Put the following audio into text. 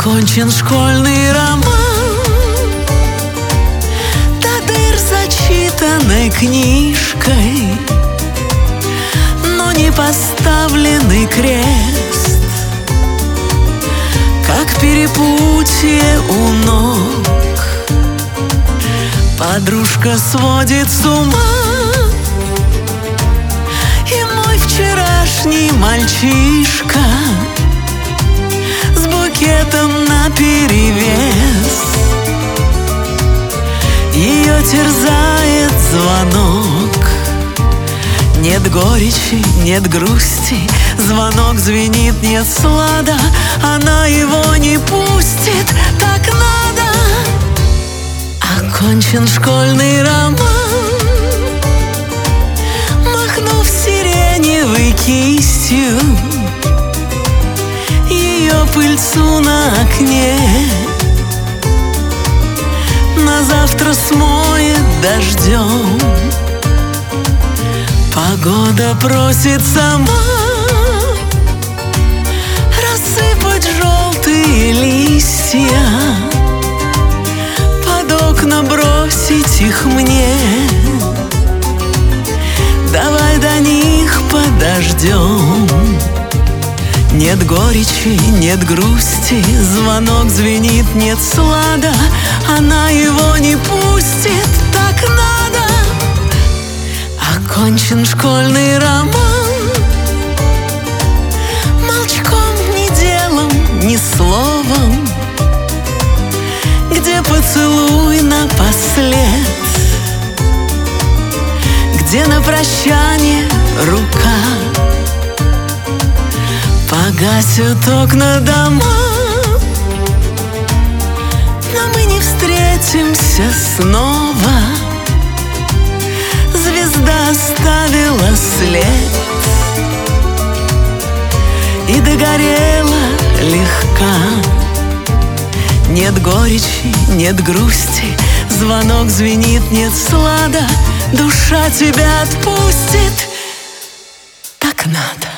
Окончен школьный роман, до дыр зачитанной книжкой, но не поставленный крест, как перепутье у ног. Подружка сводит с ума, и мой вчерашний мальчишка с букетом наперевес. Ее терзает звонок. Нет горечи, нет грусти, звонок звенит, нет слада. Она его не пустит, так надо. Окончен школьный роман, махнув сиреневой кистью, ее пыльцу на окне на завтра смоет дождем. Погода просит сама рассыпать желтые листья, под окна бросить их мне. Давай до них подождем. Нет горечи, нет грусти, звонок звенит, нет слада. Она его не пустит, так надо. Окончен школьный роман, молчком, ни делом, ни словом, где поцелуй напослед, где на прощание рука. Погасят окна дома, но мы не встретимся снова. Звезда оставила след и догорела легка. Нет горечи, нет грусти, звонок звенит, нет слада. Душа тебя отпустит, так надо.